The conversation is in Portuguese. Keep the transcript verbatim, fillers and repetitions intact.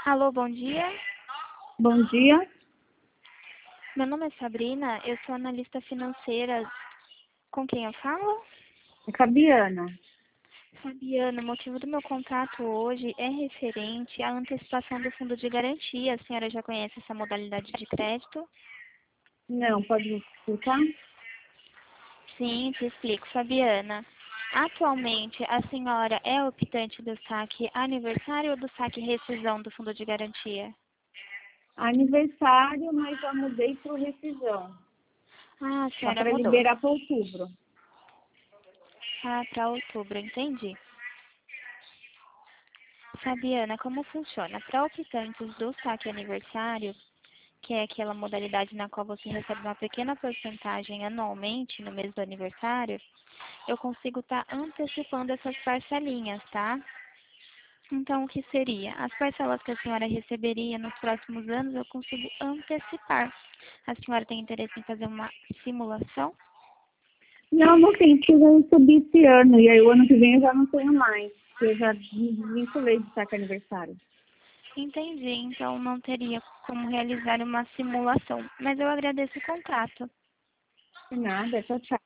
Alô, bom dia. Bom dia, Meu nome é Sabrina, eu sou analista financeira. Com quem eu falo? é Fabiana. Fabiana, o motivo do meu contato hoje é referente à antecipação do fundo de garantia. A senhora já conhece essa modalidade de crédito? Não, pode me explicar? Sim, te explico, Fabiana. Atualmente, a senhora é optante do saque aniversário ou do saque rescisão do fundo de garantia? Aniversário, mas já mudei para o rescisão. Ah, a Tá senhora para mudou. liberar para outubro. Ah, para outubro, entendi. Fabiana, como funciona? Para optantes do saque aniversário, que é aquela modalidade na qual você recebe uma pequena porcentagem anualmente no mês do aniversário, eu consigo estar antecipando essas parcelinhas, tá? Então, o que seria? As parcelas que a senhora receberia nos próximos anos, eu consigo antecipar. A senhora tem interesse em fazer uma simulação? Não, não tem, porque eu já recebi esse ano. E aí o ano que vem eu já não tenho mais. Porque eu já me desvinculei de saque aniversário. Entendi, então não teria como realizar uma simulação, mas eu agradeço o contato. De nada, tchau, tchau.